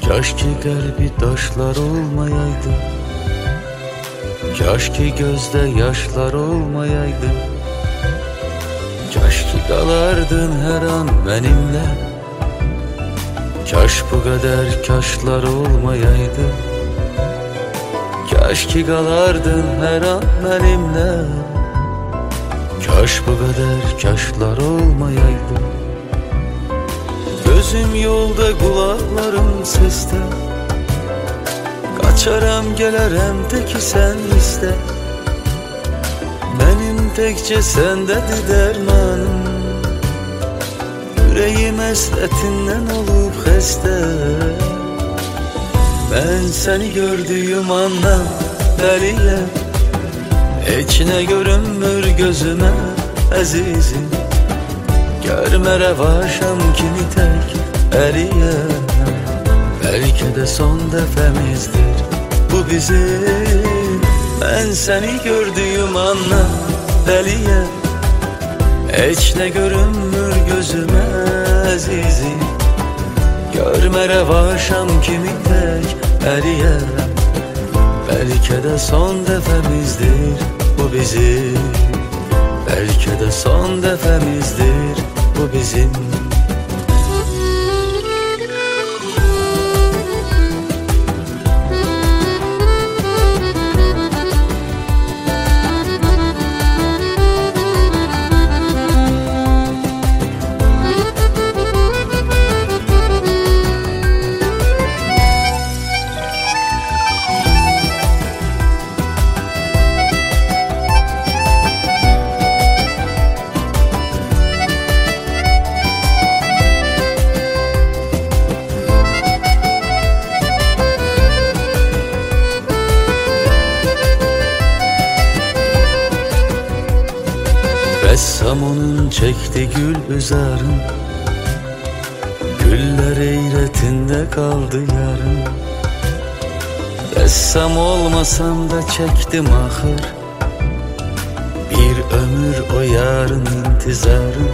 Kaşki kalbi taşlar olmayaydı, kaşki gözde yaşlar olmayaydı, kaşki kalardın her an benimle. Kaş bu kadar kaşlar olmayaydı, kaşki kalardın her an benimle. Kaş bu kadar kaşlar olmayaydı. Gözüm yolda, kulaklarım seste, kaçaram gelerem teki sen iste. Benim tekçe sendedir dermanım, yüreğim esretinden olup xəstə. Ben seni gördüğüm andan dəliyəm, heç nə görünmür gözüme əzizim. Görmə rəvaşam kimi tək əliyəm, belki de son dəfəmizdir bu bizim. Ben seni gördüğüm andan dəliyəm, heç nə görünmür gözüme əzizim. Görmə rəvaşam kimi tək əliyəm, belki de son dəfəmizdir bu bizim. Belki de son dəfəmizdir bu bizim. Ressam onun çekti gül üzarın, güller eyretinde kaldı yarın. Ressam olmasam da çektim ahır, bir ömür o yarın intizarın.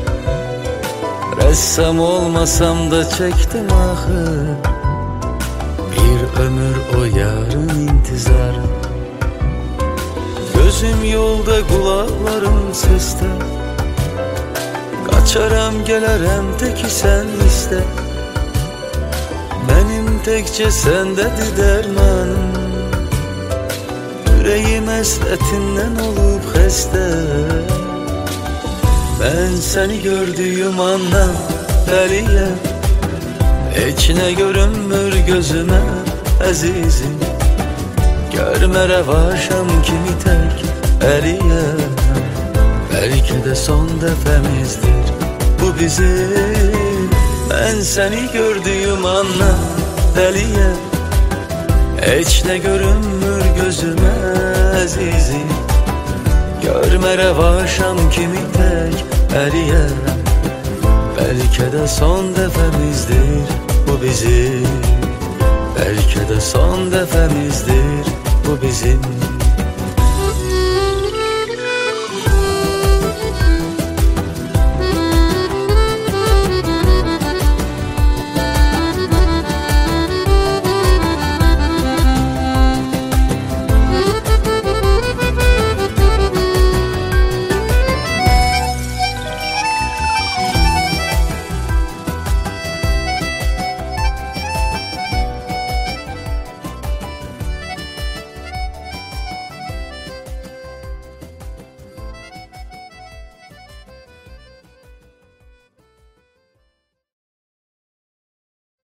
Ressam olmasam da çektim ahır, bir ömür o yarın intizarın. Gözüm yolda, kulaklarım seste, kaçaram gelerem teki sen iste. Benim tekçe sendedir dermanım, yüreğim esretinden olup xəstə. Ben seni gördüğüm andan dəliyəm, heç nə görünmür gözüme əzizim. Görmə rəvaşam kimi tək əliyəm, belki de son dəfəmizdir bu bizim. Ben seni gördüğüm andan dəliyəm, heç nə görünmür gözüme əzizim. Görmə rəvaşam kimi tək əliyəm, belki de son dəfəmizdir bu bizim. Belki de son dəfəmizdir bu bizim.